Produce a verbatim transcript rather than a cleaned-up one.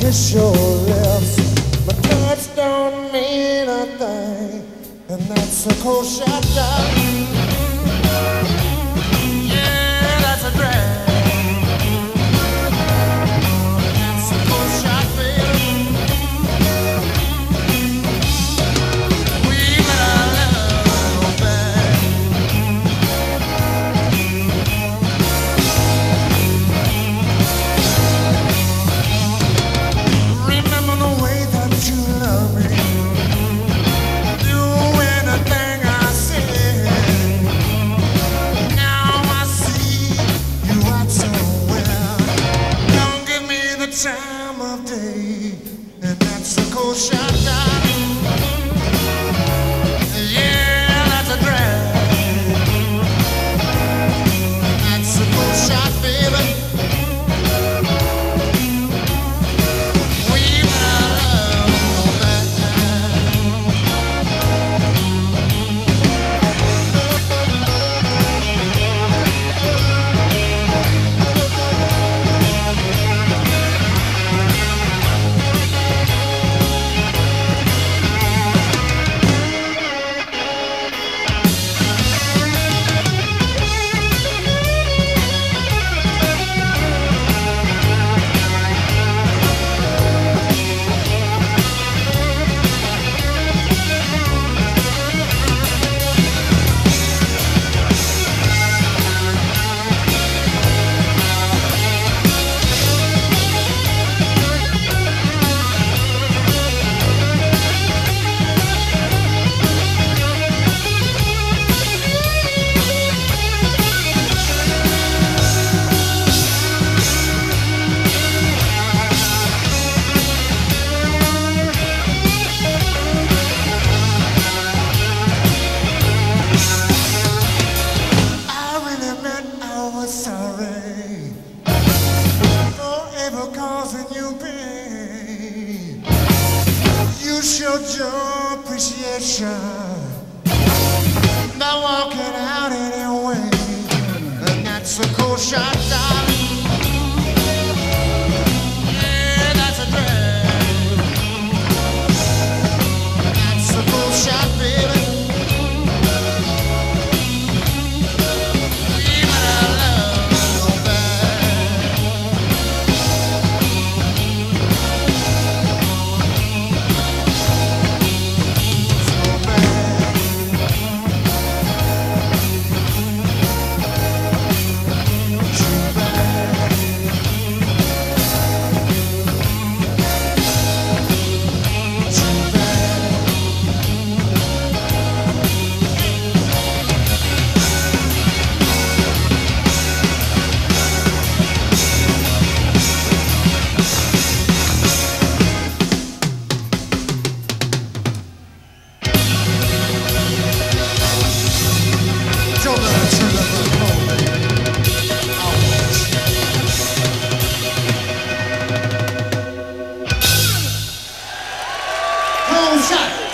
kiss your lips, but words don't mean a thing, and that's a cold shot down. Yeah, that's a drag. That's a cold shot, baby. We got love back. Remember the way that you love me. Do anything I say. Now I see you out somewhere. Don't give me the time of day, and that's a cold shot down. Yeah, that's a drag. That's a cold shot, baby. We got love back. I really meant I was sorry for ever causing you pain. You showed your appreciation by walking out anyway, and that's a cold shot, darling. Yeah, that's a drag. That's a cold shot, baby. We got love back. So bad. Too bad. Too bad. Don't let her turn up the phone, baby. I want you. Cold shot.